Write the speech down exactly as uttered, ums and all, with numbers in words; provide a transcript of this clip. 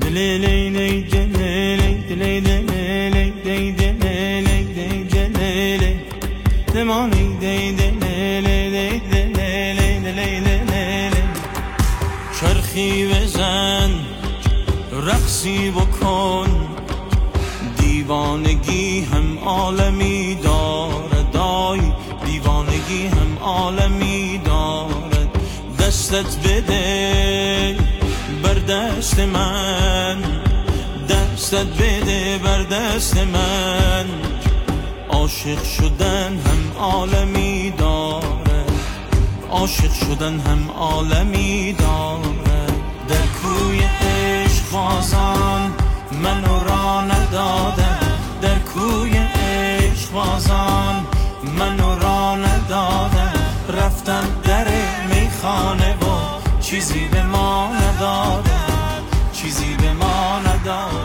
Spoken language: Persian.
چرخی بزن رقصی بکن، دیوانگی هم عالمی دارد، دای دیوانگی هم عالمی دارد. دستت بده بر دست من، دستت بده بر دست من. عاشق شدن هم عالمی دارد، عاشق شدن هم عالمی دارد. در کوی عشق بازان منو را ندادن، در کوی عشق بازان منو را ندادن. رفتن در میخانه و چیزی به ما ندادن، چیزی به ما ندادن.